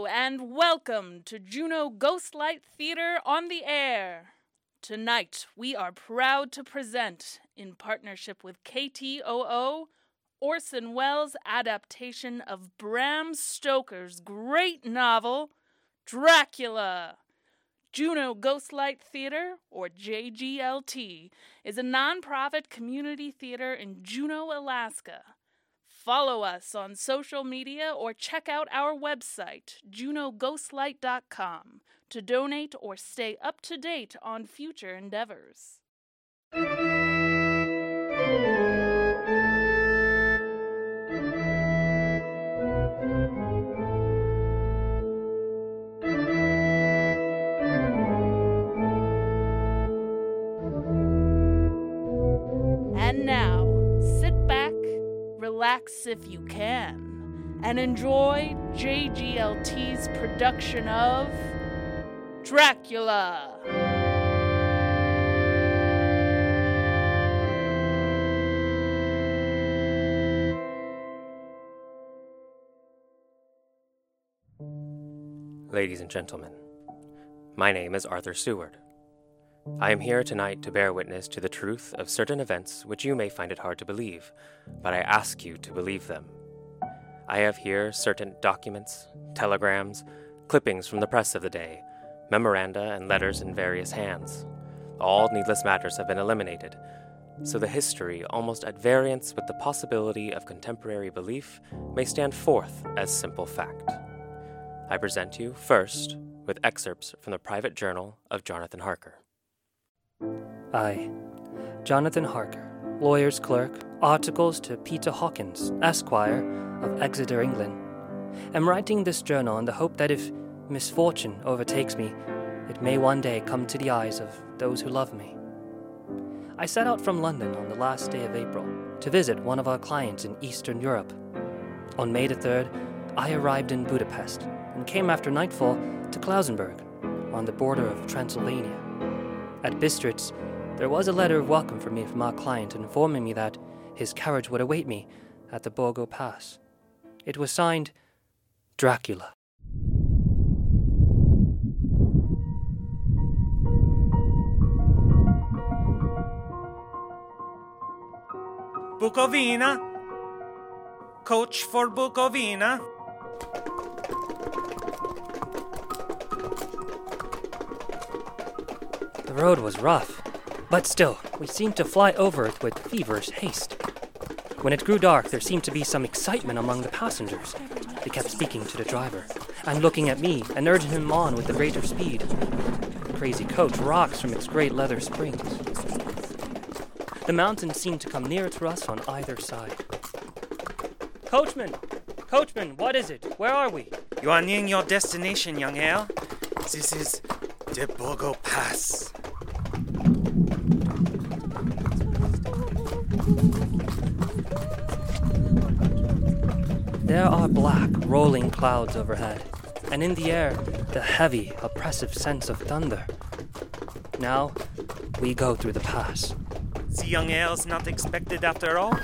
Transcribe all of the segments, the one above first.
and welcome to Juneau Ghostlight Theater on the Air. Tonight, we are proud to present, in partnership with KTOO, Orson Welles' adaptation of Bram Stoker's great novel, Dracula. Juneau Ghostlight Theater, or JGLT, is a nonprofit community theater in Juneau, Alaska. Follow us on social media or check out our website, juneaughostlight.com, to donate or stay up to date on future endeavors. And now, sit back, relax if you can, and enjoy JGLT's production of Dracula. Ladies and gentlemen, my name is Arthur Seward. I am here tonight to bear witness to the truth of certain events which you may find it hard to believe, but I ask you to believe them. I have here certain documents, telegrams, clippings from the press of the day, memoranda and letters in various hands. All needless matters have been eliminated, so the history, almost at variance with the possibility of contemporary belief, may stand forth as simple fact. I present you, first, with excerpts from the private journal of Jonathan Harker. I, Jonathan Harker, lawyer's clerk, articles to Peter Hawkins, Esquire, of Exeter, England, am writing this journal in the hope that if misfortune overtakes me, it may one day come to the eyes of those who love me. I set out from London on the last day of April to visit one of our clients in Eastern Europe. On May the 3rd, I arrived in Budapest and came after nightfall to Klausenberg, on the border of Transylvania. At Bistritz, there was a letter of welcome for me from our client informing me that his carriage would await me at the Borgo Pass. It was signed, Dracula. Bukovina? Coach for Bukovina? The road was rough, but still, we seemed to fly over it with feverish haste. When it grew dark, there seemed to be some excitement among the passengers. They kept speaking to the driver, and looking at me, and urging him on with the greater speed. The crazy coach rocks from its great leather springs. The mountains seemed to come nearer to us on either side. Coachman! Coachman, what is it? Where are we? You are nearing your destination, young Hale. This is the Borgo Pass. There are black, rolling clouds overhead, and in the air, the heavy, oppressive sense of thunder. Now, we go through the pass. The young Hale's not expected after all?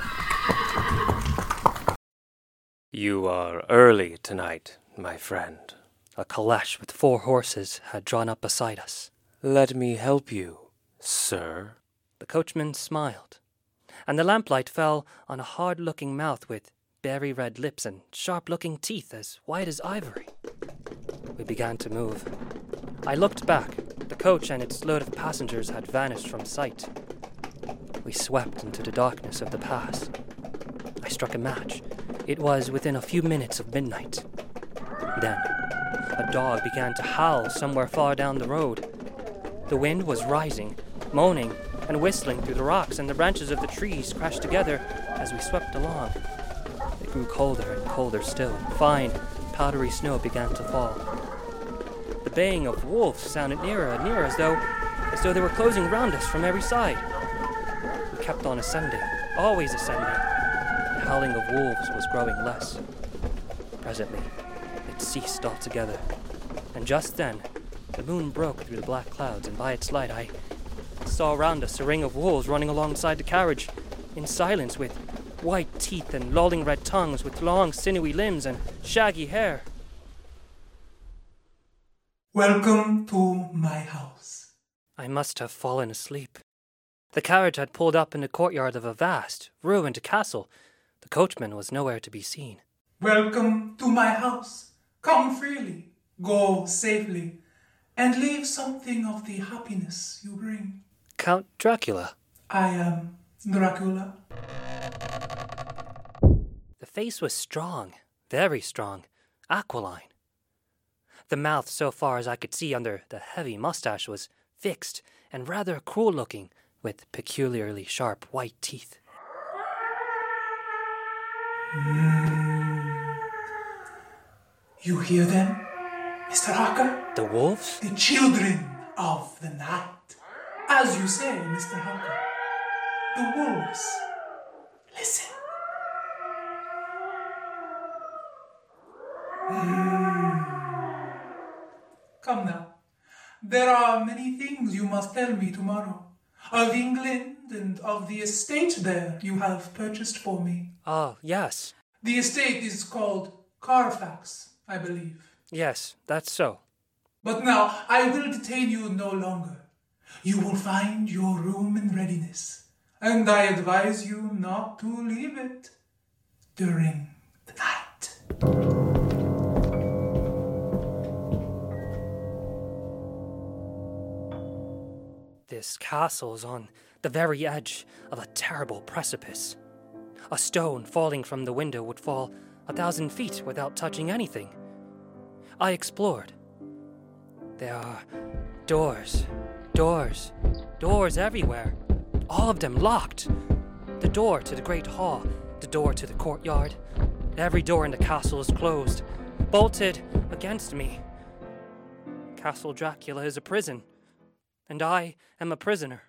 You are early tonight, my friend. A caleche with 4 horses had drawn up beside us. Let me help you, sir. The coachman smiled, and the lamplight fell on a hard-looking mouth with berry-red lips and sharp-looking teeth as white as ivory. We began to move. I looked back. The coach and its load of passengers had vanished from sight. We swept into the darkness of the pass. I struck a match. It was within a few minutes of midnight. Then, a dog began to howl somewhere far down the road. The wind was rising, moaning and whistling through the rocks, and the branches of the trees crashed together as we swept along. It grew colder and colder still. Fine, powdery snow began to fall. The baying of wolves sounded nearer and nearer, as though they were closing round us from every side. We kept on ascending, always ascending. The howling of wolves was growing less. Presently, it ceased altogether, and just then, the moon broke through the black clouds, and by its light I saw around us a ring of wolves running alongside the carriage, in silence, with white teeth and lolling red tongues, with long sinewy limbs and shaggy hair. Welcome to my house. I must have fallen asleep. The carriage had pulled up in the courtyard of a vast, ruined castle. The coachman was nowhere to be seen. Welcome to my house. Come freely, go safely, and leave something of the happiness you bring. Count Dracula. I am Dracula. The face was strong, very strong, aquiline. The mouth, so far as I could see under the heavy mustache, was fixed and rather cruel-looking, with peculiarly sharp white teeth. You hear them, Mr. Harker? The wolves? The children of the night. As you say, Mr. Harker. The wolves. Listen. Come now. There are many things you must tell me tomorrow. Of England and of the estate there you have purchased for me. Oh, yes. The estate is called Carfax, I believe. Yes, that's so. But now I will detain you no longer. You will find your room in readiness, and I advise you not to leave it during the night. This castle's on the very edge of a terrible precipice. A stone falling from the window would fall 1,000 feet without touching anything. I explored. There are doors everywhere, all of them locked. The door to the great hall, the door to the courtyard. Every door in the castle is closed, bolted against me. Castle Dracula is a prison, and I am a prisoner.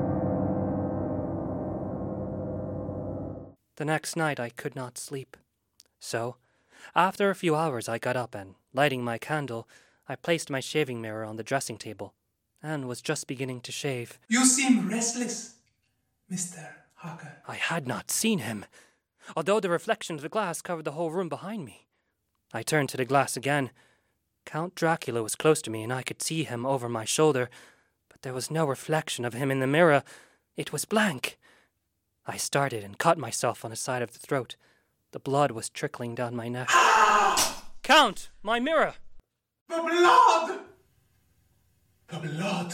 The next night I could not sleep. So, after a few hours I got up and, lighting my candle, I placed my shaving mirror on the dressing table and was just beginning to shave. You seem restless, Mr. Harker. I had not seen him, although the reflection of the glass covered the whole room behind me. I turned to the glass again. Count Dracula was close to me and I could see him over my shoulder, but there was no reflection of him in the mirror. It was blank. I started and cut myself on the side of the throat. The blood was trickling down my neck. Count! My mirror! The blood! The blood!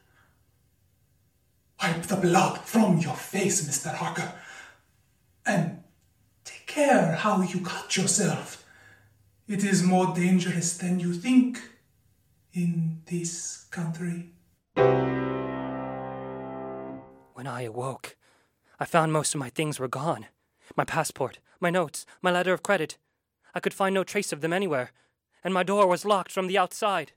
Wipe the blood from your face, Mr. Harker. And take care how you cut yourself. It is more dangerous than you think in this country. When I awoke, I found most of my things were gone. My passport, my notes, my letter of credit. I could find no trace of them anywhere, and my door was locked from the outside.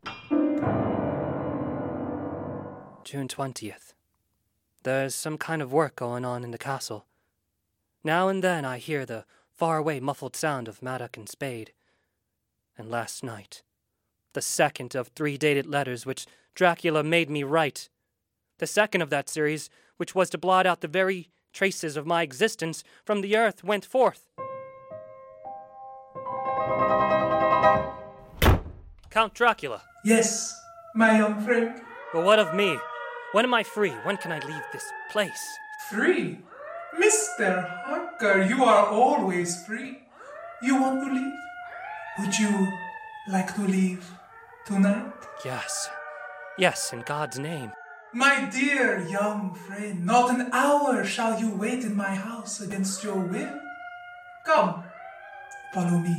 June 20th. There's some kind of work going on in the castle. Now and then I hear the faraway muffled sound of mattock and spade. And last night, the second of 3 dated letters which Dracula made me write. The second of that series, which was to blot out the very traces of my existence from the earth, went forth. Count Dracula. Yes, my young friend. But what of me? When am I free? When can I leave this place? Free? Mr. Harker, you are always free. You want to leave? Would you like to leave tonight? Yes. Yes, in God's name. My dear young friend, not an hour shall you wait in my house against your will. Come, follow me.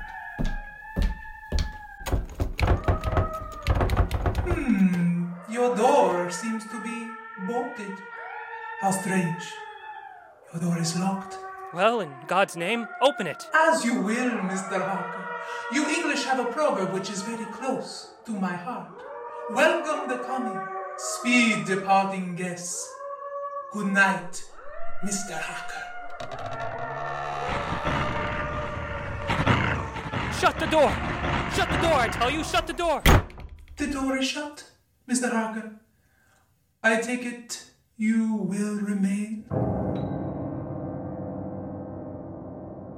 Your door seems to be bolted. How strange. Your door is locked. Well, in God's name, open it. As you will, Mr. Harker. You English have a proverb which is very close to my heart. Welcome the coming, speed departing guests. Good night, Mr. Harker. Shut the door! Shut the door, I tell you! Shut the door! The door is shut, Mr. Harker. I take it you will remain.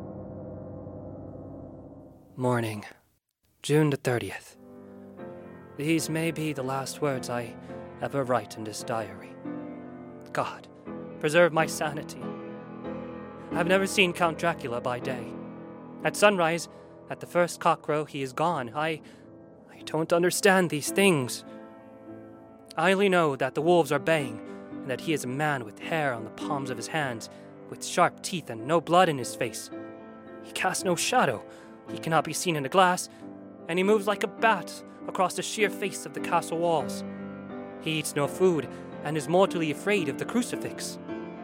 Morning, June the 30th. These may be the last words I ever write in this diary. God, preserve my sanity. I've never seen Count Dracula by day. At sunrise, at the first cockcrow, he is gone. I don't understand these things. I only know that the wolves are baying, and that he is a man with hair on the palms of his hands, with sharp teeth and no blood in his face. He casts no shadow, he cannot be seen in a glass, and he moves like a bat across the sheer face of the castle walls. He eats no food, and is mortally afraid of the crucifix.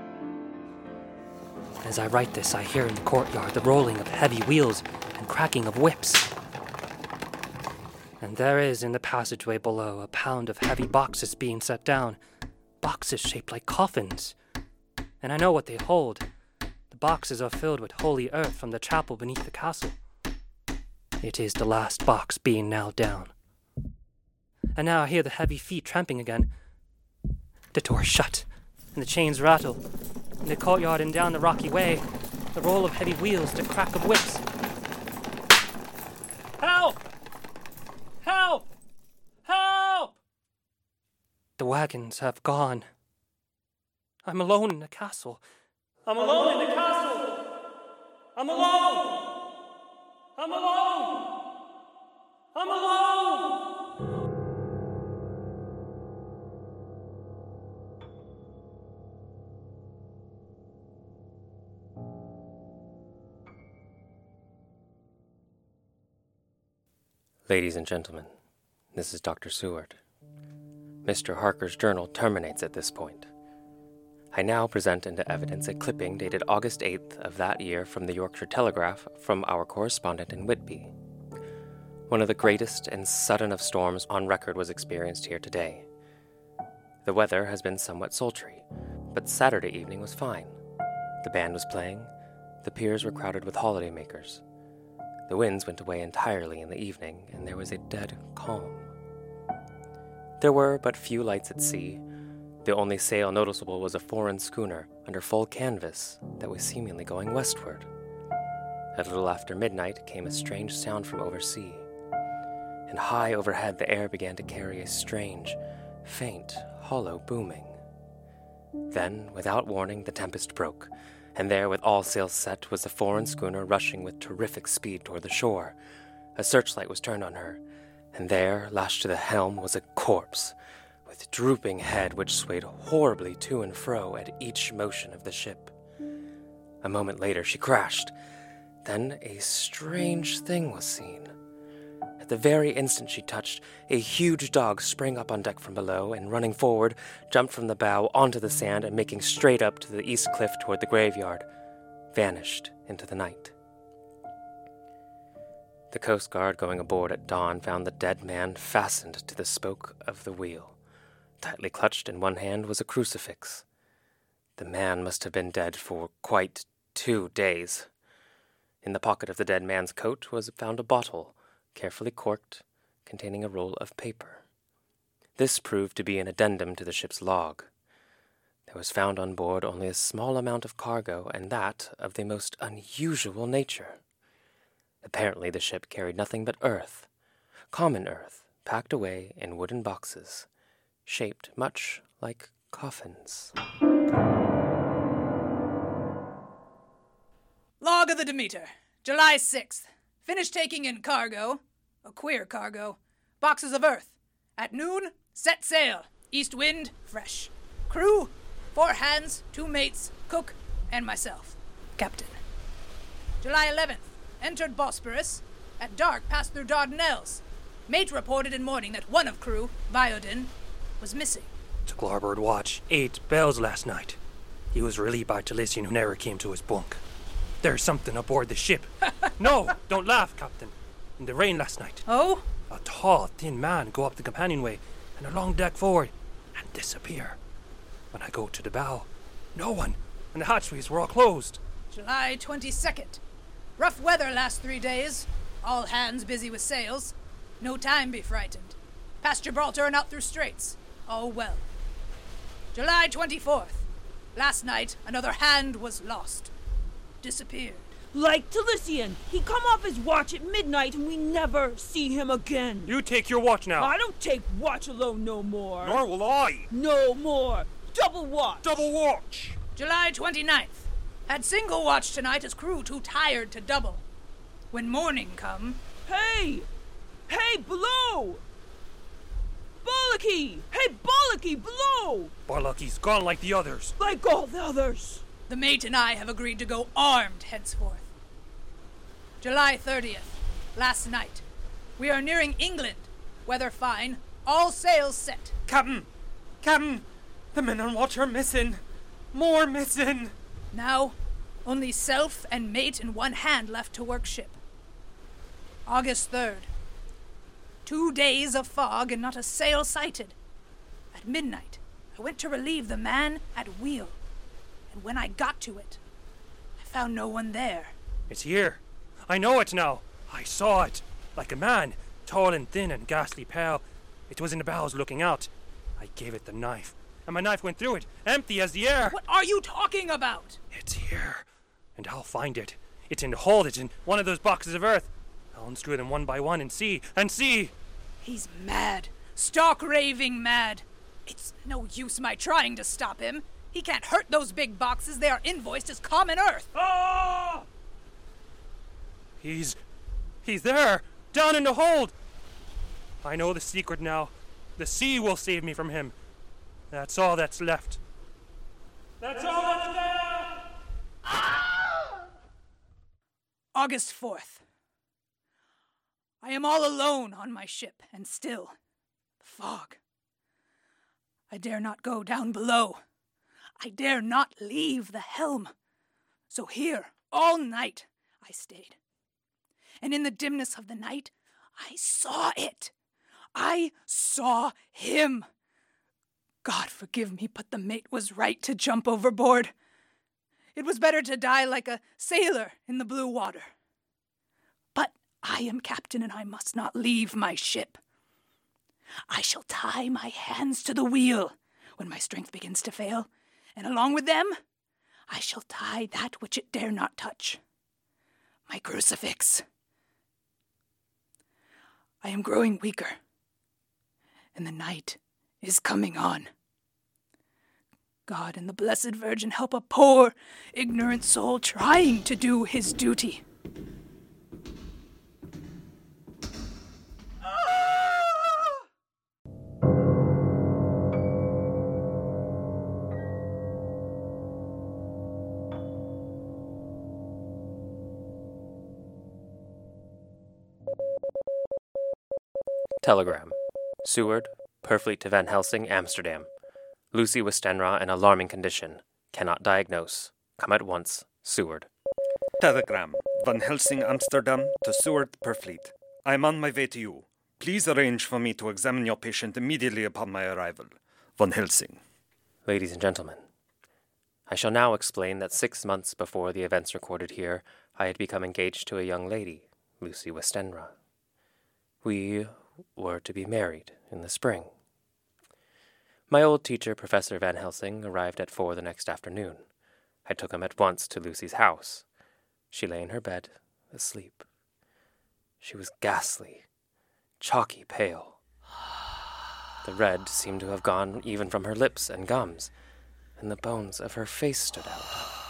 As I write this, I hear in the courtyard the rolling of heavy wheels and cracking of whips. And there is in the passageway below a pound of heavy boxes being set down, boxes shaped like coffins. And I know what they hold. The boxes are filled with holy earth from the chapel beneath the castle. It is the last box being nailed down. And now I hear the heavy feet tramping again. The door shut, and the chains rattle. In the courtyard and down the rocky way, the roll of heavy wheels, the crack of whips. Help! Help! Help! The wagons have gone. I'm alone in the castle. I'm alone in the castle! I'm alone! I'm alone! I'm alone! Ladies and gentlemen, this is Dr. Seward. Mr. Harker's journal terminates at this point. I now present into evidence a clipping dated August 8th of that year from the Yorkshire Telegraph from our correspondent in Whitby. One of the greatest and sudden of storms on record was experienced here today. The weather has been somewhat sultry, but Saturday evening was fine. The band was playing, the piers were crowded with holidaymakers. The winds went away entirely in the evening, and there was a dead calm. There were but few lights at sea. The only sail noticeable was a foreign schooner under full canvas that was seemingly going westward. A little after midnight came a strange sound from oversea, and high overhead the air began to carry a strange, faint, hollow booming. Then, without warning, the tempest broke, and there, with all sails set, was the foreign schooner rushing with terrific speed toward the shore. A searchlight was turned on her, and there, lashed to the helm, was a corpse, with drooping head which swayed horribly to and fro at each motion of the ship. A moment later she crashed. Then a strange thing was seen. At the very instant she touched, a huge dog sprang up on deck from below, and running forward, jumped from the bow onto the sand, and making straight up to the east cliff toward the graveyard, vanished into the night. The Coast Guard going aboard at dawn found the dead man fastened to the spoke of the wheel. Tightly clutched in one hand was a crucifix. The man must have been dead for quite 2 days. In the pocket of the dead man's coat was found a bottle, carefully corked, containing a roll of paper. This proved to be an addendum to the ship's log. There was found on board only a small amount of cargo, and that of the most unusual nature. Apparently the ship carried nothing but earth, common earth, packed away in wooden boxes, shaped much like coffins. Log of the Demeter, July 6th. Finished taking in cargo, a queer cargo, boxes of earth. At noon, set sail, east wind, fresh. Crew, 4 hands, 2 mates, cook, and myself, captain. July 11th, entered Bosporus. At dark, passed through Dardanelles. Mate reported in morning that one of crew, Biodin, was missing. Took larboard watch 8 bells last night. He was relieved by Talisian, who never came to his bunk. There's something aboard the ship. No, don't laugh, Captain. In the rain last night. Oh? A tall, thin man go up the companionway and along deck forward and disappear. When I go to the bow, no one, and the hatchways were all closed. July 22nd. Rough weather last 3 days. All hands busy with sails. No time be frightened. Past Gibraltar and out through straits. All well. July 24th. Last night, another hand was lost. Disappeared. Like Talisian, he come off his watch at midnight and we never see him again. You take your watch now. I don't take watch alone no more. Nor will I. No more. Double watch. Double watch. July 29th. Had single watch tonight as crew too tired to double. When morning come... Hey! Hey, below! Bollocky! Hey, Bollocky, below! Bollockie's gone like the others. Like all the others. The mate and I have agreed to go armed henceforth. July 30th. Last night. We are nearing England. Weather fine. All sails set. Captain! Captain! The men on watch are missing. More missing. Now, only self and mate and one hand left to work ship. August 3rd. 2 days of fog and not a sail sighted. At midnight, I went to relieve the man at wheel. And when I got to it, I found no one there. It's here. I know it now. I saw it. Like a man, tall and thin and ghastly pale. It was in the bows looking out. I gave it the knife, and my knife went through it, empty as the air. What are you talking about? It's here, and I'll find it. It's in the hold. It's in one of those boxes of earth. I'll unscrew them one by one and see. He's mad. Stark raving mad. It's no use my trying to stop him. He can't hurt those big boxes. They are invoiced as common earth. Ah! He's there, down in the hold. I know the secret now. The sea will save me from him. That's all that's left. That's all that's left! August 4th. I am all alone on my ship, and still, the fog. I dare not go down below. I dare not leave the helm. So here, all night, I stayed. And in the dimness of the night, I saw it. I saw him. God forgive me, but the mate was right to jump overboard. It was better to die like a sailor in the blue water. But I am captain, and I must not leave my ship. I shall tie my hands to the wheel when my strength begins to fail, and along with them, I shall tie that which it dare not touch, my crucifix. I am growing weaker, and the night is coming on. God and the Blessed Virgin help a poor, ignorant soul trying to do his duty. Telegram. Seward, Purfleet to Van Helsing, Amsterdam. Lucy Westenra in alarming condition. Cannot diagnose. Come at once. Seward. Telegram. Van Helsing, Amsterdam to Seward, Purfleet. I am on my way to you. Please arrange for me to examine your patient immediately upon my arrival. Van Helsing. Ladies and gentlemen, I shall now explain that 6 months before the events recorded here, I had become engaged to a young lady, Lucy Westenra. We were to be married in the spring. My old teacher, Professor Van Helsing, arrived at 4 the next afternoon. I took him at once to Lucy's house. She lay in her bed, asleep. She was ghastly, chalky pale. The red seemed to have gone even from her lips and gums, and the bones of her face stood out.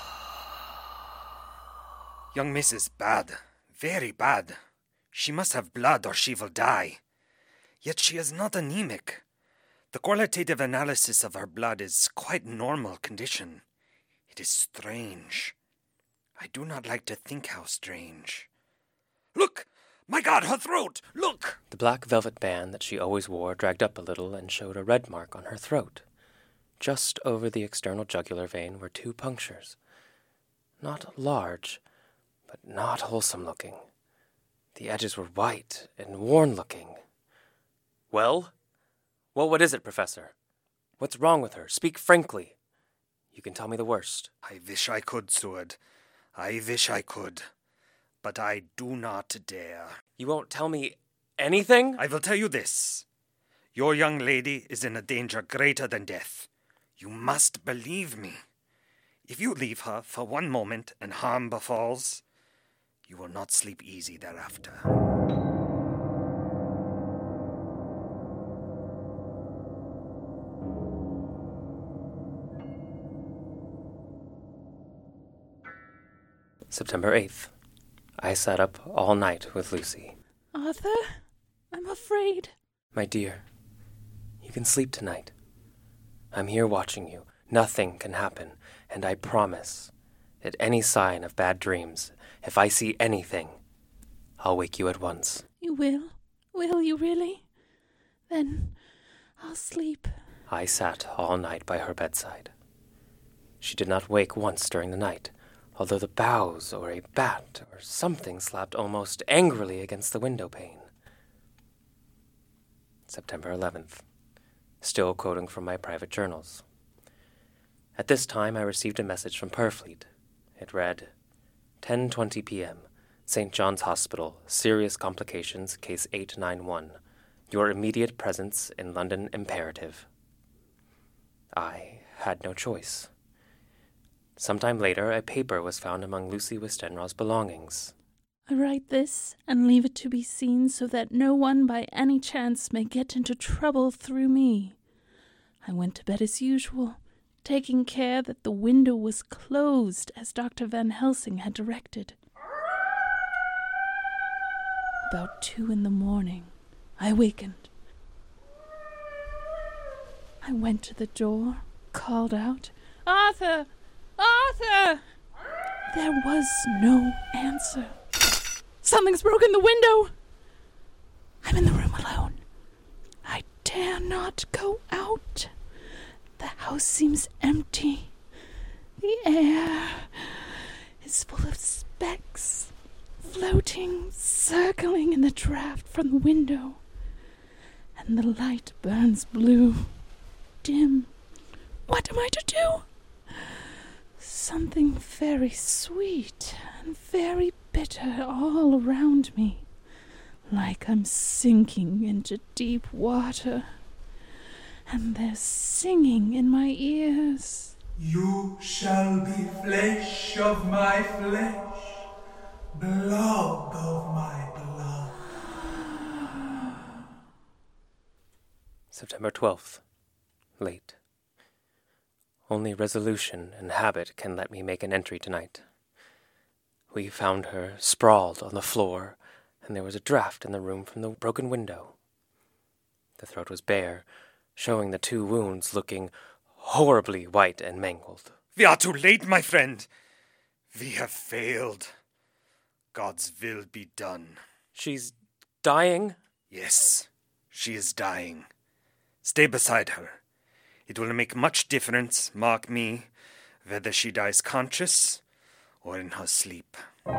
Young miss is bad. Very bad. She must have blood or she will die. Yet she is not anemic. The qualitative analysis of her blood is quite normal condition. It is strange. I do not like to think how strange. Look! My God, her throat! Look! The black velvet band that she always wore dragged up a little and showed a red mark on her throat. Just over the external jugular vein were 2 punctures. Not large, but not wholesome-looking. The edges were white and worn-looking. Well? Well, what is it, Professor? What's wrong with her? Speak frankly. You can tell me the worst. I wish I could, Seward. I wish I could. But I do not dare. You won't tell me anything? I will tell you this. Your young lady is in a danger greater than death. You must believe me. If you leave her for one moment and harm befalls, You will not sleep easy thereafter. September 8th. I sat up all night with Lucy. Arthur, I'm afraid. My dear, you can sleep tonight. I'm here watching you. Nothing can happen, and I promise, at any sign of bad dreams, if I see anything, I'll wake you at once. You will? Will you really? Then I'll sleep. I sat all night by her bedside. She did not wake once during the night, although the boughs or a bat or something slapped almost angrily against the window pane. September 11th. Still quoting from my private journals. At this time, I received a message from Purfleet. It read, 10:20 p.m., St. John's Hospital, serious complications, case 891. Your immediate presence in London imperative. I had no choice. Sometime later, a paper was found among Lucy Westenra's belongings. I write this and leave it to be seen so that no one by any chance may get into trouble through me. I went to bed as usual, taking care that the window was closed as Dr. Van Helsing had directed. About 2 a.m, I wakened. I went to the door, called out, "Arthur! Arthur!" There was no answer. Something's broken the window! I'm in the room alone. I dare not go out. The house seems empty. The air is full of specks, floating, circling in the draft from the window. And the light burns blue, dim. What am I to do? Something very sweet and very bitter all around me, like I'm sinking into deep water. And there's singing in my ears. You shall be flesh of my flesh, blood of my blood. September 12th. Late. Only resolution and habit can let me make an entry tonight. We found her sprawled on the floor, and there was a draught in the room from the broken window. The throat was bare, showing the 2 wounds looking horribly white and mangled. We are too late, my friend. We have failed. God's will be done. She's dying? Yes, she is dying. Stay beside her. It will make much difference, mark me, whether she dies conscious or in her sleep. It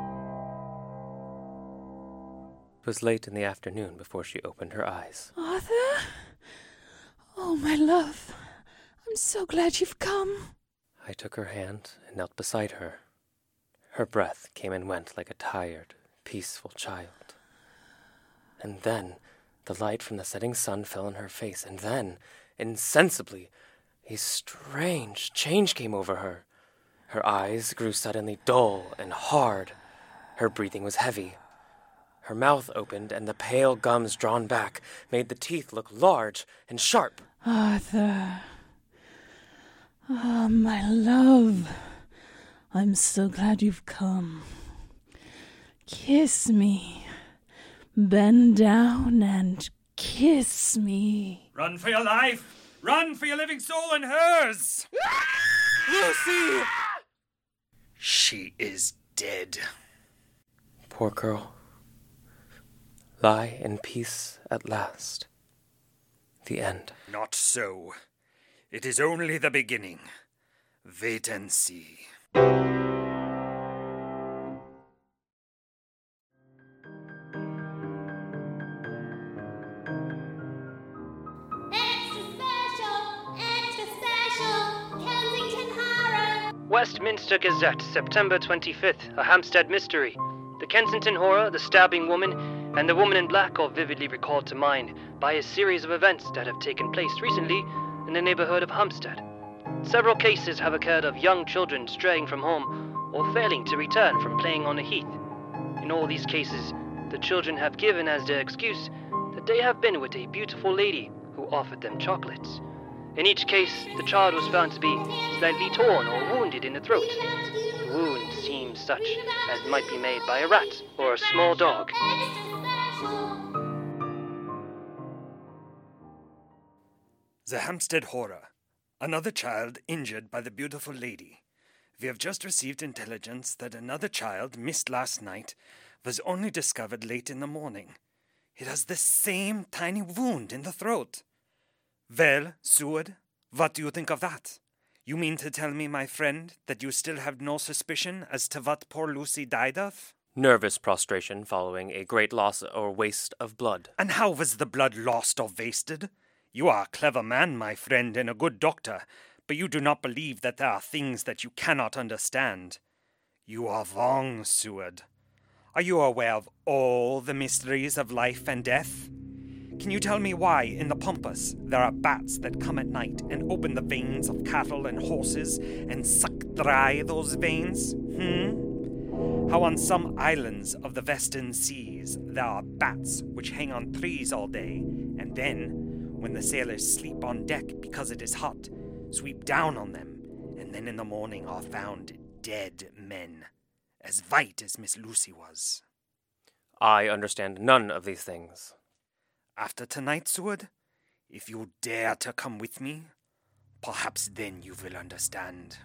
was late in the afternoon before she opened her eyes. Arthur? Oh, my love. I'm so glad you've come. I took her hand and knelt beside her. Her breath came and went like a tired, peaceful child. And then the light from the setting sun fell on her face, and then, insensibly, a strange change came over her. Her eyes grew suddenly dull and hard. Her breathing was heavy. Her mouth opened, and the pale gums drawn back made the teeth look large and sharp. Arthur. Ah, my love. I'm so glad you've come. Kiss me. Bend down and kiss me. Run for your life! Run for your living soul and hers! Lucy! She is dead. Poor girl. Lie in peace at last. The end. Not so. It is only the beginning. Wait and see. Westminster Gazette, September 25th, a Hampstead mystery. The Kensington horror, the stabbing woman, and the woman in black are vividly recalled to mind by a series of events that have taken place recently in the neighborhood of Hampstead. Several cases have occurred of young children straying from home or failing to return from playing on the heath. In all these cases, the children have given as their excuse that they have been with a beautiful lady who offered them chocolates. In each case, the child was found to be slightly torn or wounded in the throat. The wound seemed such as might be made by a rat or a small dog. The Hampstead Horror. Another child injured by the beautiful lady. We have just received intelligence that another child, missed last night, was only discovered late in the morning. It has the same tiny wound in the throat. Well, Seward, what do you think of that? You mean to tell me, my friend, that you still have no suspicion as to what poor Lucy died of? Nervous prostration following a great loss or waste of blood. And how was the blood lost or wasted? You are a clever man, my friend, and a good doctor, but you do not believe that there are things that you cannot understand. You are wrong, Seward. Are you aware of all the mysteries of life and death? Can you tell me why, in the pampas, there are bats that come at night and open the veins of cattle and horses and suck dry those veins? How on some islands of the western seas there are bats which hang on trees all day, and then, when the sailors sleep on deck because it is hot, sweep down on them, and then in the morning are found dead men, as white as Miss Lucy was. I understand none of these things. After tonight, Seward, if you dare to come with me, perhaps then you will understand.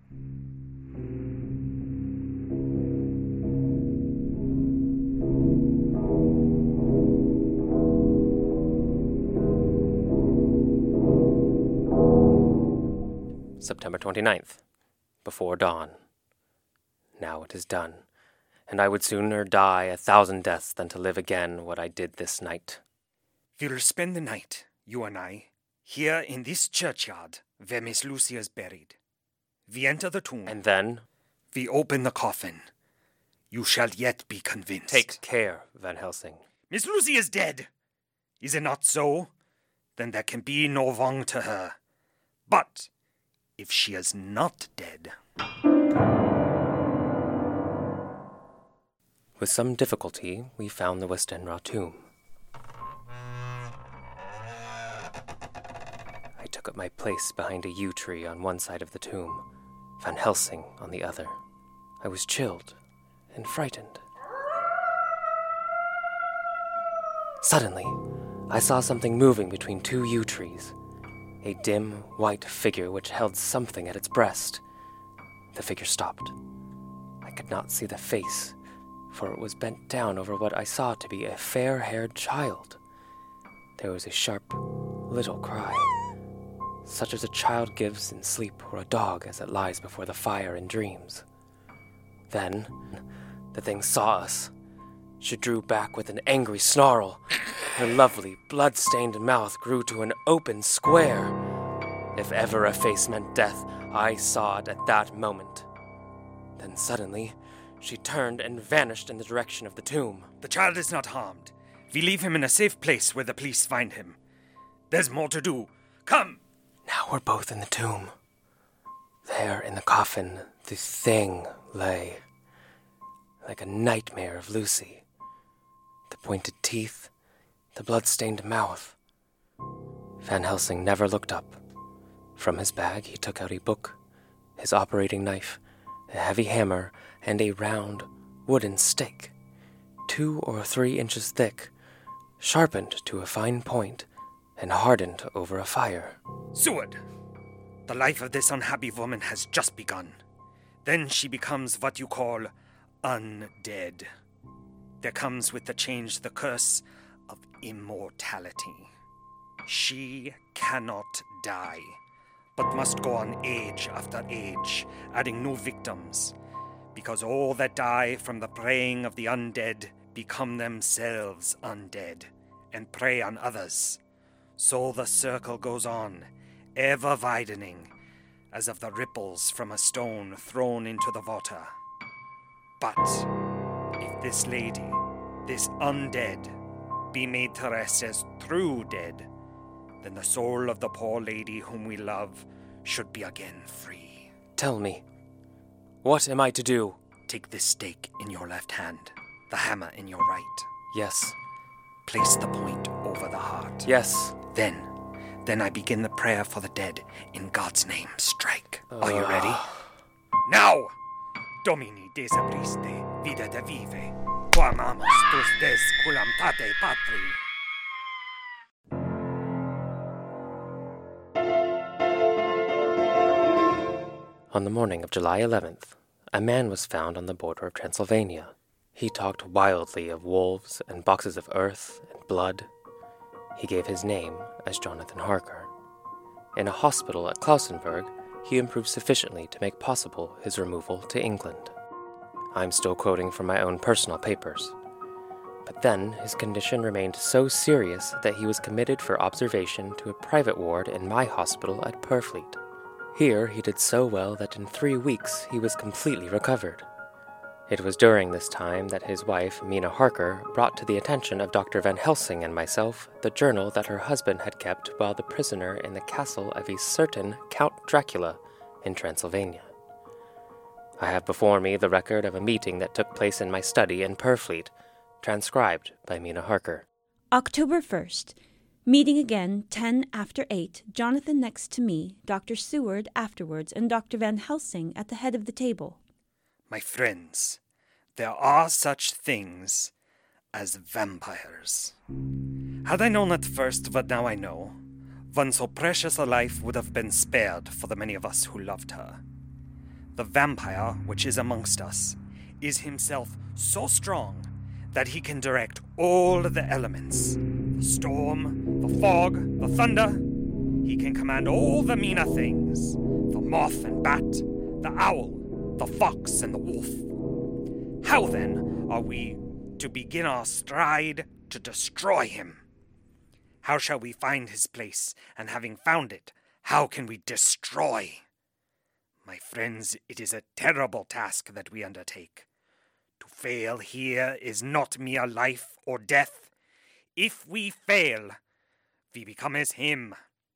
September 29th, before dawn. Now it is done, and I would sooner die 1,000 deaths than to live again what I did this night. We'll spend the night, you and I, here in this churchyard where Miss Lucy is buried. We enter the tomb. And then? We open the coffin. You shall yet be convinced. Take care, Van Helsing. Miss Lucy is dead. Is it not so? Then there can be no wrong to her. But if she is not dead... With some difficulty, we found the Westenra tomb. I took up my place behind a yew tree on one side of the tomb, Van Helsing on the other. I was chilled and frightened. Suddenly, I saw something moving between two yew trees, a dim, white figure which held something at its breast. The figure stopped. I could not see the face, for it was bent down over what I saw to be a fair-haired child. There was a sharp, little cry, such as a child gives in sleep or a dog as it lies before the fire in dreams. Then, the thing saw us. She drew back with an angry snarl. Her lovely, blood-stained mouth grew to an open square. If ever a face meant death, I saw it at that moment. Then suddenly, she turned and vanished in the direction of the tomb. The child is not harmed. We leave him in a safe place where the police find him. There's more to do. Come! Now we're both in the tomb. There in the coffin, the thing lay, like a nightmare of Lucy. The pointed teeth, the blood-stained mouth. Van Helsing never looked up. From his bag he took out a book, his operating knife, a heavy hammer, and a round wooden stick, 2 or 3 inches thick, sharpened to a fine point, and hardened over a fire. Seward, the life of this unhappy woman has just begun. Then she becomes what you call undead. There comes with the change the curse of immortality. She cannot die, but must go on age after age, adding new victims, because all that die from the preying of the undead become themselves undead, and prey on others. So the circle goes on, ever widening, as of the ripples from a stone thrown into the water. But if this lady, this undead, be made to rest as true dead, then the soul of the poor lady whom we love should be again free. Tell me, what am I to do? Take this stake in your left hand. The hammer in your right. Yes. Place the point over the heart. Yes. Then I begin the prayer for the dead. In God's name, strike. Are you ready? Now! Domini desabriste, vida de vive. Quamamus tus des culam tate patri. On the morning of July 11th, a man was found on the border of Transylvania. He talked wildly of wolves and boxes of earth and blood. He gave his name as Jonathan Harker. In a hospital at Klausenburg, he improved sufficiently to make possible his removal to England. I'm still quoting from my own personal papers. But then his condition remained so serious that he was committed for observation to a private ward in my hospital at Purfleet. Here he did so well that in 3 weeks he was completely recovered. It was during this time that his wife, Mina Harker, brought to the attention of Dr. Van Helsing and myself the journal that her husband had kept while the prisoner in the castle of a certain Count Dracula in Transylvania. I have before me the record of a meeting that took place in my study in Purfleet, transcribed by Mina Harker. October 1st. Meeting again, 10 after 8, Jonathan next to me, Dr. Seward afterwards, and Dr. Van Helsing at the head of the table. My friends, there are such things as vampires. Had I known at first what now I know, one so precious a life would have been spared for the many of us who loved her. The vampire which is amongst us is himself so strong that he can direct all the elements, the storm, the fog, the thunder. He can command all the meaner things, the moth and bat, the owl, the fox and the wolf. How then are we to begin our stride to destroy him? How shall we find his place, and having found it, how can we destroy? My friends, it is a terrible task that we undertake. To fail here is not mere life or death. If we fail, we become as him.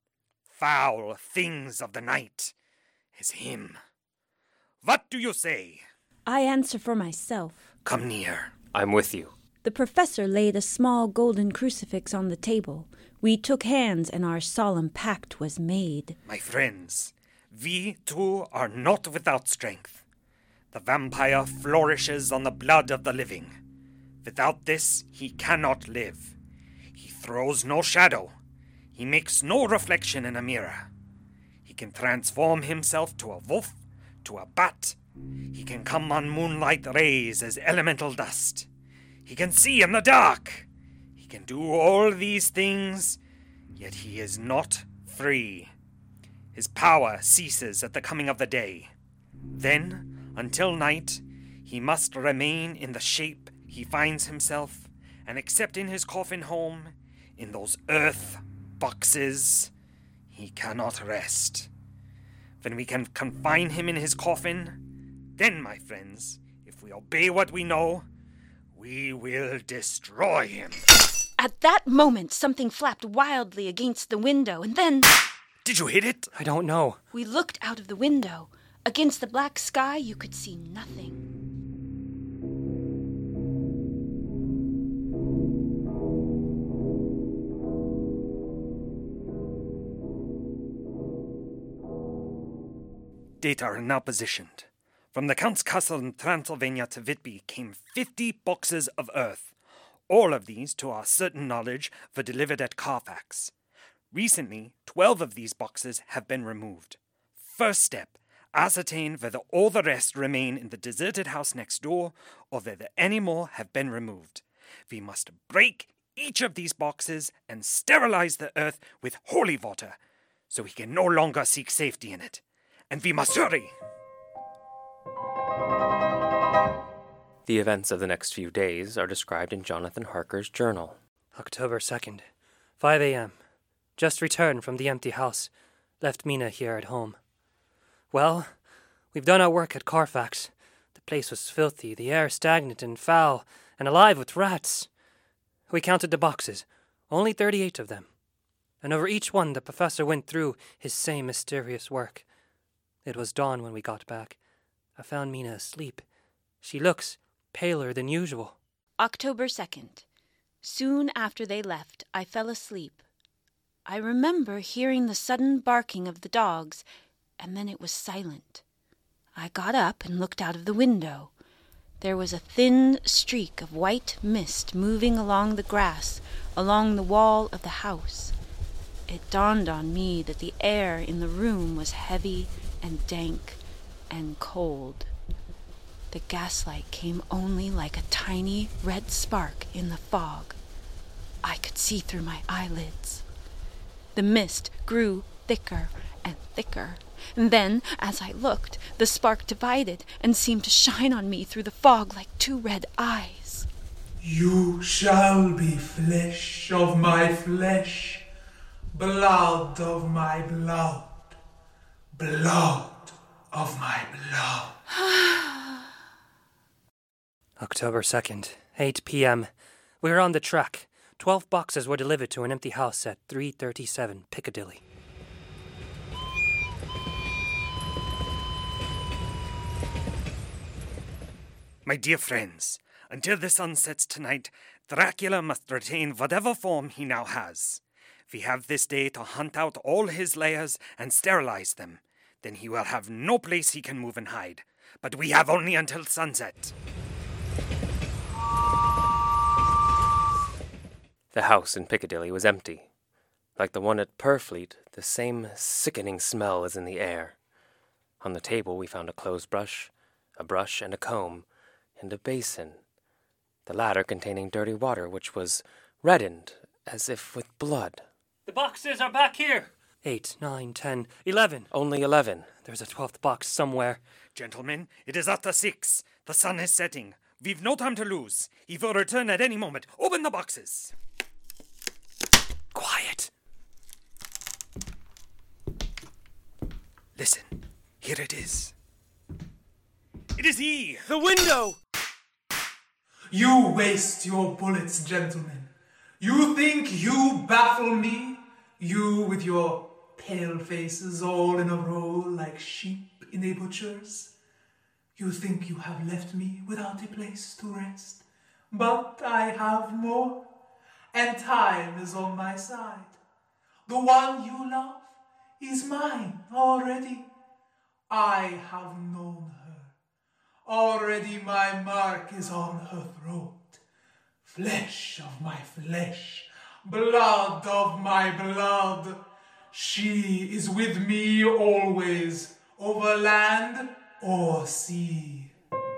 Foul things of the night, as him. What do you say? I answer for myself. Come near. I'm with you. The professor laid a small golden crucifix on the table. We took hands, and our solemn pact was made. My friends, we too are not without strength. The vampire flourishes on the blood of the living. Without this, he cannot live. He throws no shadow. He makes no reflection in a mirror. He can transform himself to a wolf, to a bat. He can come on moonlight rays as elemental dust. He can see in the dark. He can do all these things, yet he is not free. His power ceases at the coming of the day. Then, until night, he must remain in the shape he finds himself, and except in his coffin home, in those earth boxes, he cannot rest. When we can confine him in his coffin, then, my friends, if we obey what we know, we will destroy him. At that moment, something flapped wildly against the window, and then... Did you hit it? I don't know. We looked out of the window. Against the black sky, you could see nothing. Data are now positioned. From the Count's castle in Transylvania to Whitby came 50 boxes of earth. All of these, to our certain knowledge, were delivered at Carfax. Recently, 12 of these boxes have been removed. First step, ascertain whether all the rest remain in the deserted house next door, or whether any more have been removed. We must break each of these boxes and sterilize the earth with holy water, so we can no longer seek safety in it. And we must hurry! The events of the next few days are described in Jonathan Harker's journal. October 2nd, 5 a.m. Just returned from the empty house. Left Mina here at home. Well, we've done our work at Carfax. The place was filthy, the air stagnant and foul, and alive with rats. We counted the boxes, only 38 of them. And over each one the professor went through his same mysterious work. It was dawn when we got back. I found Mina asleep. She looks paler than usual. October 2nd. Soon after they left, I fell asleep. I remember hearing the sudden barking of the dogs, and then it was silent. I got up and looked out of the window. There was a thin streak of white mist moving along the grass, along the wall of the house. It dawned on me that the air in the room was heavy and dank and cold. The gaslight came only like a tiny red spark in the fog. I could see through my eyelids. The mist grew thicker and thicker, and then, as I looked, the spark divided and seemed to shine on me through the fog like two red eyes. You shall be flesh of my flesh, blood of my blood, blood of my blood. October 2nd, 8 p.m. We were on the track. 12 boxes were delivered to an empty house at 337 Piccadilly. My dear friends, until the sun sets tonight, Dracula must retain whatever form he now has. We have this day to hunt out all his lairs and sterilize them. Then he will have no place he can move and hide. But we have only until sunset. The house in Piccadilly was empty. Like the one at Purfleet, the same sickening smell was in the air. On the table we found a clothesbrush, a brush and a comb, and a basin, the latter containing dirty water which was reddened as if with blood. The boxes are back here! 8, 9, 10, 11. Only 11. There's a 12th box somewhere. Gentlemen, it is after 6. The sun is setting. We've no time to lose. He will return at any moment. Open the boxes. Quiet! Listen, here it is. It is he! The window! You waste your bullets, gentlemen. You think you baffle me? You with your pale faces all in a row like sheep in a butcher's? You think you have left me without a place to rest? But I have more, and time is on my side. The one you love is mine already. I have known her. Already my mark is on her throat. Flesh of my flesh, blood of my blood. She is with me always, over land or sea.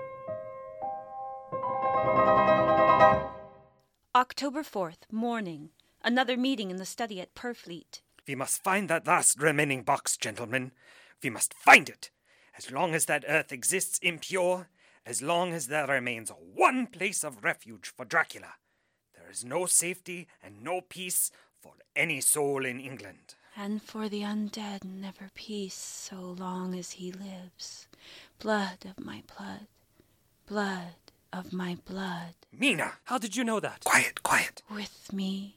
October 4th, morning. Another meeting in the study at Purfleet. We must find that last remaining box, gentlemen. We must find it. As long as that earth exists impure, as long as there remains one place of refuge for Dracula, there is no safety and no peace for any soul in England. And for the undead never peace so long as he lives. Blood of my blood, blood of my blood. Mina! How did you know that? Quiet, quiet. With me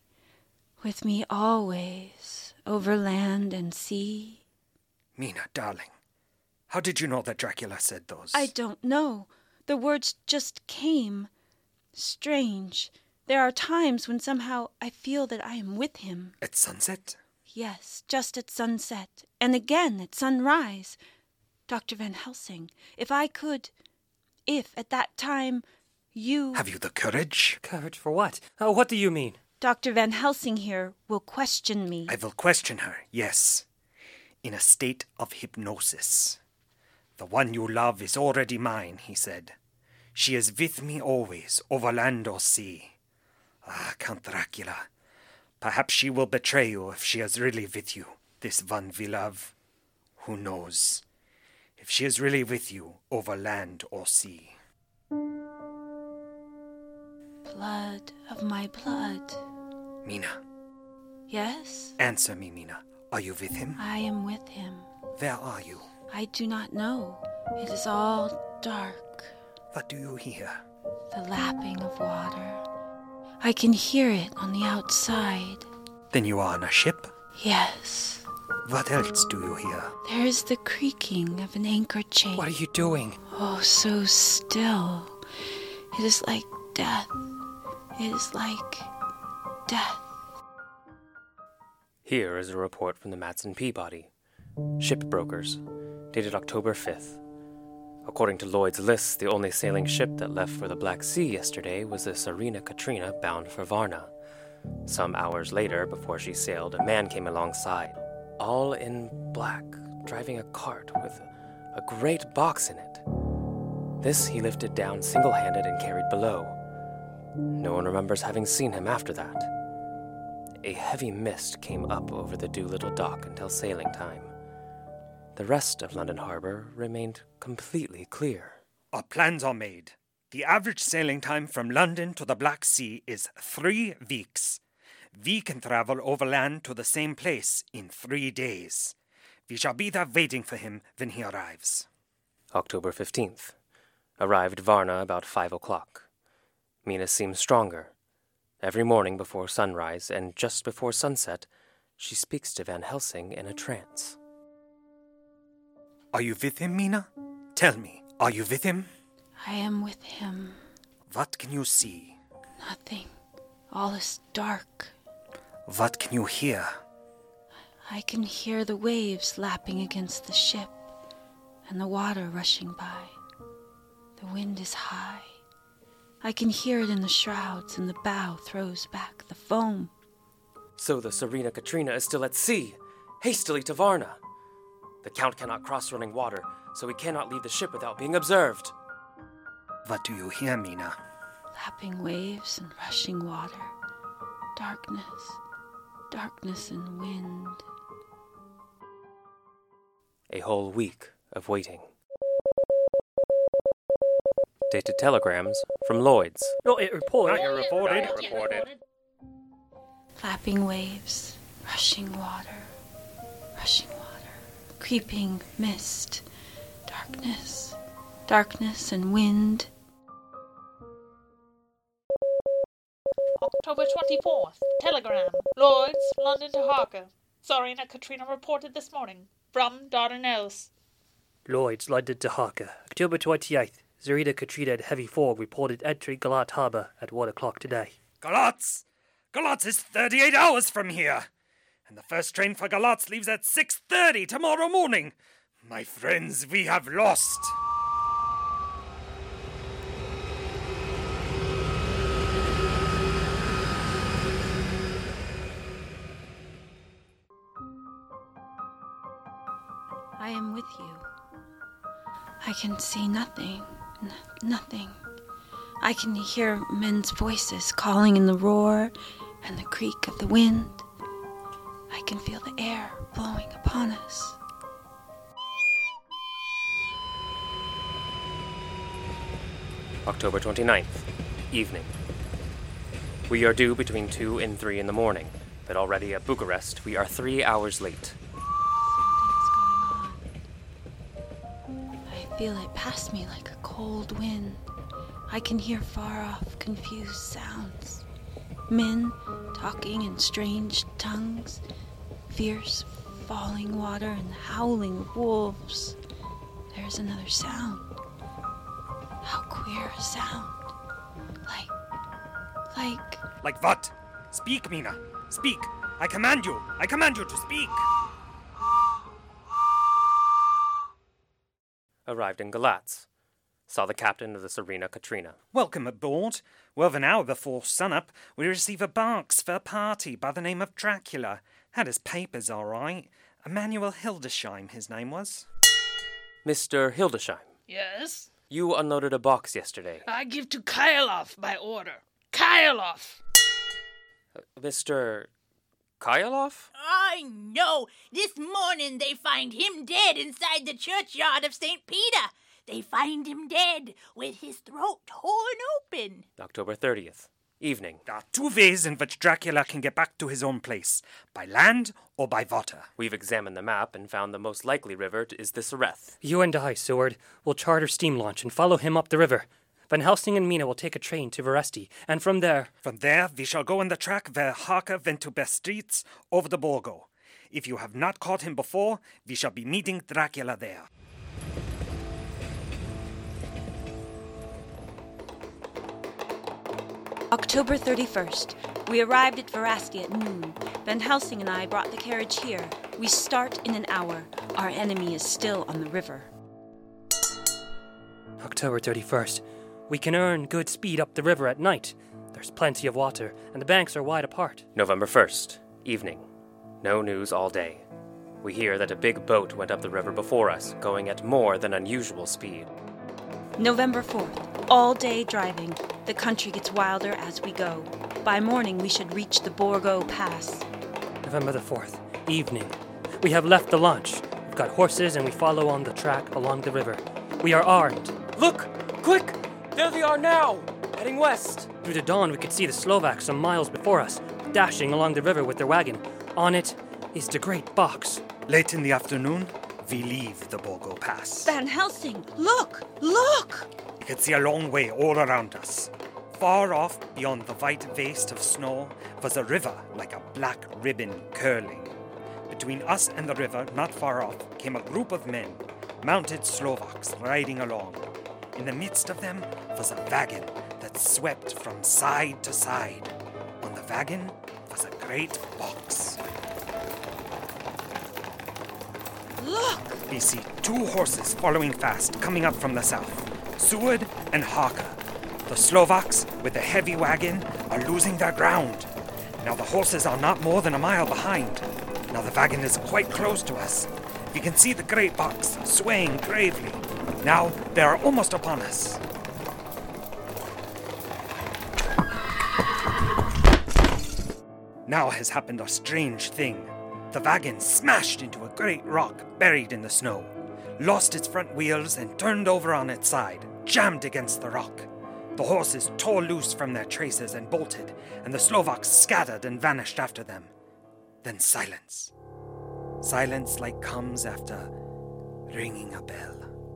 always, over land and sea. Mina, darling, how did you know that Dracula said those? I don't know. The words just came. Strange. There are times when somehow I feel that I am with him. At sunset? Yes, just at sunset, and again at sunrise. Dr. Van Helsing, if at that time you... Have you the courage? Courage for what? What do you mean? Dr. Van Helsing here will question me. I will question her, yes. In a state of hypnosis. The one you love is already mine, he said. She is with me always, over land or sea. Ah, Count Dracula. Perhaps she will betray you if she is really with you, this one we love. Who knows? If she is really with you, over land or sea. Blood of my blood. Mina. Yes? Answer me, Mina. Are you with him? I am with him. Where are you? I do not know. It is all dark. What do you hear? The lapping of water. I can hear it on the outside. Then you are on a ship? Yes. What else do you hear? There is the creaking of an anchor chain. What are you doing? Oh, so still. It is like death. It is like death. Here is a report from the Matson Peabody, shipbrokers, dated October 5th. According to Lloyd's list, the only sailing ship that left for the Black Sea yesterday was the Serena Katrina bound for Varna. Some hours later, before she sailed, a man came alongside, all in black, driving a cart with a great box in it. This he lifted down single-handed and carried below. No one remembers having seen him after that. A heavy mist came up over the Doolittle dock until sailing time. The rest of London Harbor remained completely clear. Our plans are made. The average sailing time from London to the Black Sea is 3 weeks. We can travel overland to the same place in 3 days. We shall be there waiting for him when he arrives. October 15th. Arrived Varna about 5 o'clock. Mina seems stronger. Every morning before sunrise and just before sunset, she speaks to Van Helsing in a trance. Are you with him, Mina? Tell me, are you with him? I am with him. What can you see? Nothing. All is dark. What can you hear? I can hear the waves lapping against the ship and the water rushing by. The wind is high. I can hear it in the shrouds, and the bow throws back the foam. So the Serena Katrina is still at sea. Hastily to Varna. The Count cannot cross running water, so he cannot leave the ship without being observed. What do you hear, Mina? Lapping waves and rushing water. Darkness. Darkness and wind. A whole week of waiting. Dated telegrams from Lloyd's. Not yet reported. Lapping waves, rushing water, creeping mist, darkness and wind. October 24th. Telegram. Lloyd's, London to Harker. Serena Katrina reported this morning. From Dardanelles. Lloyd's, London to Harker. October 28th. Serena Katrina and heavy fog reported entering Galat Harbour at 1 o'clock today. Galatz! Galatz is 38 hours from here. And the first train for Galatz leaves at 6:30 tomorrow morning. My friends, we have lost. I am with you. I can see nothing. Nothing. I can hear men's voices calling in the roar and the creak of the wind. I can feel the air blowing upon us. October 29th. Evening. We are due between 2 and 3 in the morning, but already at Bucharest we are 3 hours late. I feel it pass me like a cold wind. I can hear far-off, confused sounds. Men talking in strange tongues, fierce falling water and howling of wolves. There's another sound. How queer a sound. Like what? Speak, Mina. Speak. I command you. I command you to speak. Arrived in Galatz. Saw the captain of the Serena Katrina. Welcome aboard. Well, an hour before sunup, we receive a box for a party by the name of Dracula. Had his papers all right. Emanuel Hildesheim, his name was. Mr. Hildesheim, Yes? you unloaded a box yesterday. I give to Kyloff by order. Kyloff! Mr. Kyloff? I know. This morning they find him dead inside the churchyard of St. Peter. They find him dead, with his throat torn open. October 30th. Evening. There are 2 ways in which Dracula can get back to his own place. By land or by water. We've examined the map and found the most likely river is the Sereth. You and I, Seward, will charter steam launch and follow him up the river. Van Helsing and Mina will take a train to Veresti, and from there... From there, we shall go on the track where Harker went to Bestritz over the Borgo. If you have not caught him before, we shall be meeting Dracula there. October 31st. We arrived at Verasti at noon. Van Helsing and I brought the carriage here. We start in an hour. Our enemy is still on the river. October 31st. We can earn good speed up the river at night. There's plenty of water, and the banks are wide apart. November 1st, evening. No news all day. We hear that a big boat went up the river before us, going at more than unusual speed. November 4th. All day driving. The country gets wilder as we go. By morning, we should reach the Borgo Pass. November the 4th, evening. We have left the launch. We've got horses and we follow on the track along the river. We are armed. Look! Quick! There they are now! Heading west! Through the dawn, we could see the Slovaks some miles before us, dashing along the river with their wagon. On it is the great box. Late in the afternoon, we leave the Borgo Pass. Van Helsing, look! Look! You can see a long way all around us. Far off, beyond the white waste of snow, was a river like a black ribbon curling. Between us and the river, not far off, came a group of men, mounted Slovaks, riding along. In the midst of them was a wagon that swept from side to side. On the wagon was a great box. Look! We see two horses following fast, coming up from the south. Seward and Haka. The Slovaks, with the heavy wagon, are losing their ground. Now the horses are not more than a mile behind. Now the wagon is quite close to us. We can see the great box swaying gravely. Now they are almost upon us. Now has happened a strange thing. The wagon smashed into a great rock buried in the snow, lost its front wheels and turned over on its side, jammed against the rock. The horses tore loose from their traces and bolted, and the Slovaks scattered and vanished after them. Then silence. Silence like comes after ringing a bell.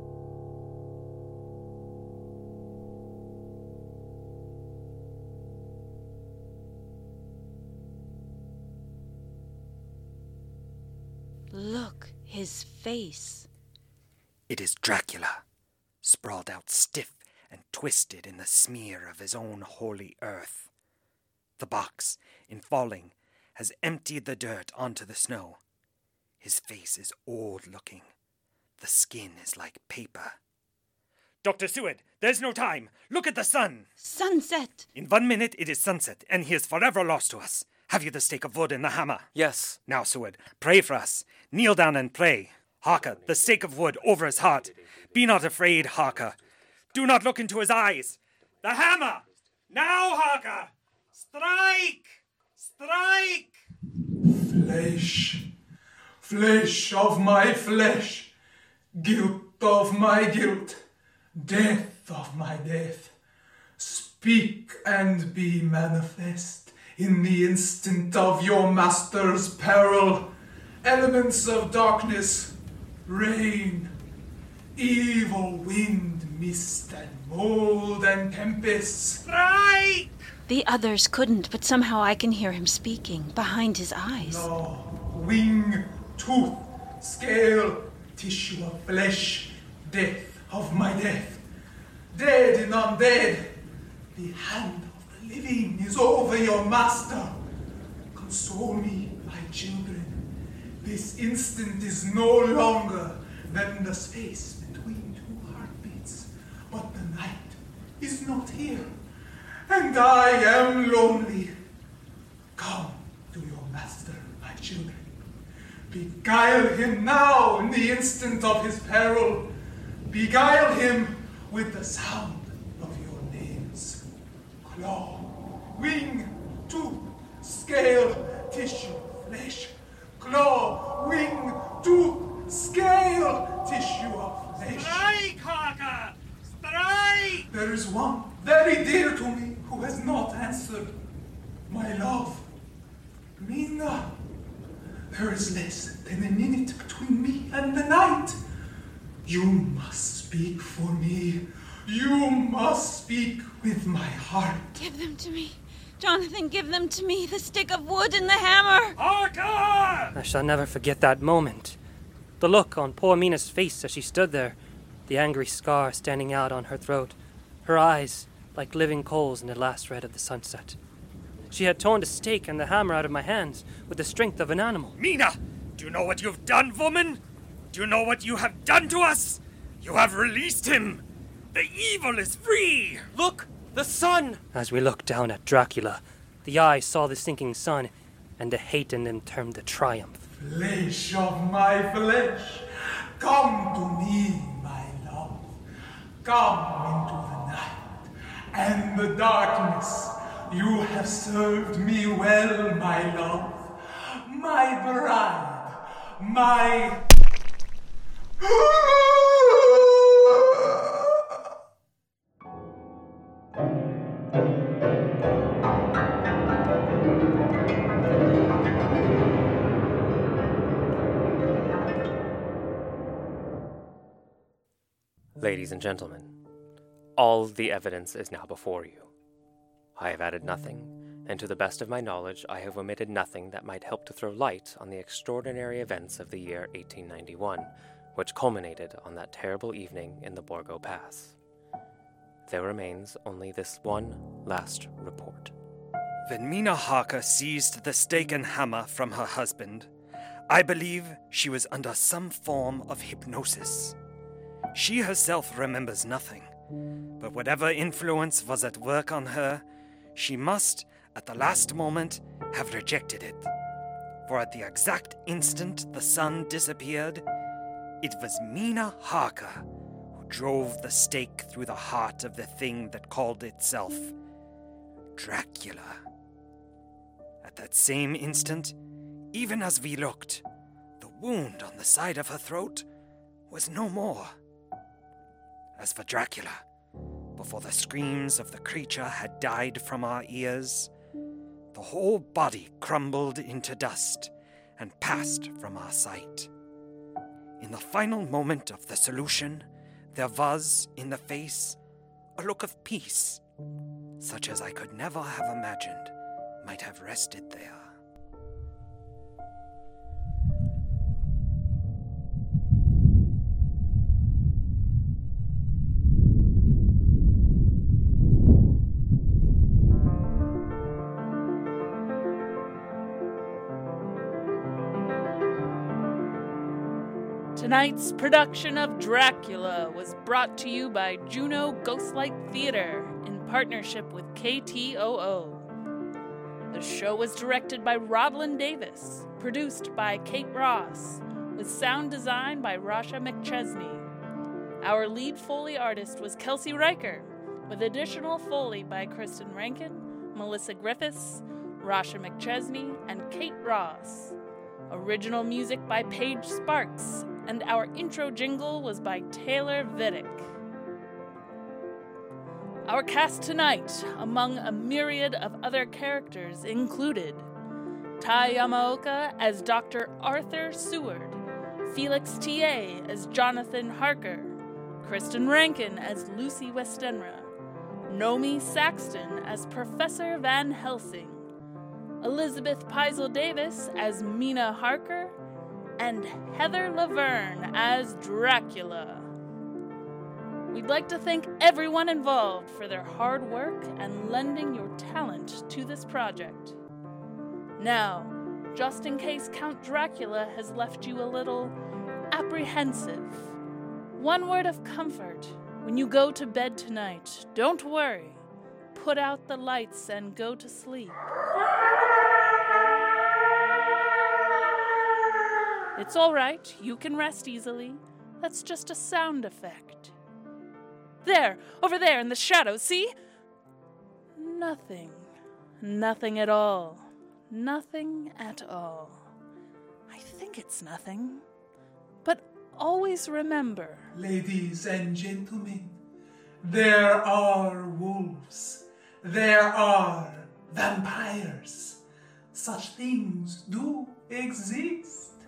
Look, his face. It is Dracula, sprawled out stiff and twisted in the smear of his own holy earth. The box, in falling, has emptied the dirt onto the snow. His face is old-looking. The skin is like paper. Dr. Seward, there's no time. Look at the sun. Sunset. In 1 minute it is sunset, and he is forever lost to us. Have you the stake of wood and the hammer? Yes. Now, Seward, pray for us. Kneel down and pray. Haka, the stake of wood over his heart. Be not afraid, Haka. Do not look into his eyes. The hammer! Now, Haka! Strike! Strike! Flesh, flesh of my flesh, guilt of my guilt, death of my death. Speak and be manifest in the instant of your master's peril. Elements of darkness, rain, evil wind, mist and mold and tempests. Strike! The others couldn't, but somehow I can hear him speaking behind his eyes. No, wing, tooth, scale, tissue of flesh, death of my death. Dead and undead, the hand of the living is over your master. Console me, my children. This instant is no longer than the space between two heartbeats, but the night is not here, and I am lonely. Come to your master, my children. Beguile him now in the instant of his peril. Beguile him with the sound of your names. Claw, wing, tooth, scale, tissue, flesh. Claw, wing, tooth, scale, tissue of flesh. Strike, Haka! Strike! There is one very dear to me who has not answered. My love, Mina. There is less than a minute between me and the night. You must speak for me. You must speak with my heart. Give them to me. Jonathan, give them to me. The stick of wood and the hammer. Haka! I shall never forget that moment. The look on poor Mina's face as she stood there, the angry scar standing out on her throat, her eyes like living coals in the last red of the sunset. She had torn the stake and the hammer out of my hands with the strength of an animal. Mina! Do you know what you've done, woman? Do you know what you have done to us? You have released him! The evil is free! Look! The sun! As we looked down at Dracula, the eye saw the sinking sun, and the hate in them termed the triumph. Flesh of my flesh, come to me, my love. Come into the night and the darkness. You have served me well, my love, my bride, my... Ladies and gentlemen, all the evidence is now before you. I have added nothing, and to the best of my knowledge, I have omitted nothing that might help to throw light on the extraordinary events of the year 1891, which culminated on that terrible evening in the Borgo Pass. There remains only this one last report. When Mina Harker seized the stake and hammer from her husband, I believe she was under some form of hypnosis. She herself remembers nothing, but whatever influence was at work on her, she must, at the last moment, have rejected it. For at the exact instant the sun disappeared, it was Mina Harker who drove the stake through the heart of the thing that called itself Dracula. At that same instant, even as we looked, the wound on the side of her throat was no more. As for Dracula, before the screams of the creature had died from our ears, the whole body crumbled into dust and passed from our sight. In the final moment of the solution, there was, in the face, a look of peace, such as I could never have imagined might have rested there. Tonight's production of Dracula was brought to you by Juno Ghostlight Theater in partnership with KTOO. The show was directed by Roblin Davis, produced by Kate Ross, with sound design by Rasha McChesney. Our lead Foley artist was Kelsey Riker, with additional Foley by Kristen Rankin, Melissa Griffiths, Rasha McChesney, and Kate Ross. Original music by Paige Sparks, and our intro jingle was by Taylor Vidic. Our cast tonight, among a myriad of other characters, included Tai Yamaoka as Dr. Arthur Seward, Felix T.A. as Jonathan Harker, Kristen Rankin as Lucy Westenra, Nomi Saxton as Professor Van Helsing, Elizabeth Peisel Davis as Mina Harker, and Heather Laverne as Dracula. We'd like to thank everyone involved for their hard work and lending your talent to this project. Now, just in case Count Dracula has left you a little apprehensive, one word of comfort: when you go to bed tonight, don't worry. Put out the lights and go to sleep. It's all right, you can rest easily. That's just a sound effect. There, over there in the shadows, see? Nothing. Nothing at all. Nothing at all. I think it's nothing. But always remember... Ladies and gentlemen, there are wolves. There are vampires. Such things do exist.